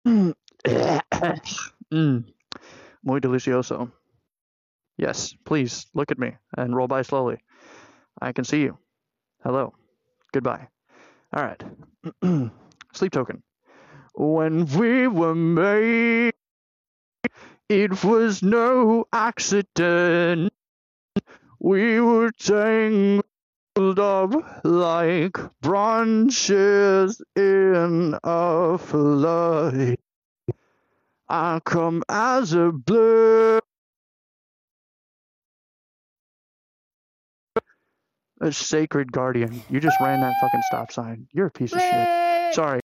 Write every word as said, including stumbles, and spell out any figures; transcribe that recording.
mm. Muy delicioso. Yes, please look at me and roll by slowly. I can see you. Hello. Goodbye. All right. Sleep token. When we were made, it was no accident. We were tangled up like branches in a flood. I come as a blur, a sacred guardian. You just ran that fucking stop sign. You're a piece of shit. Sorry.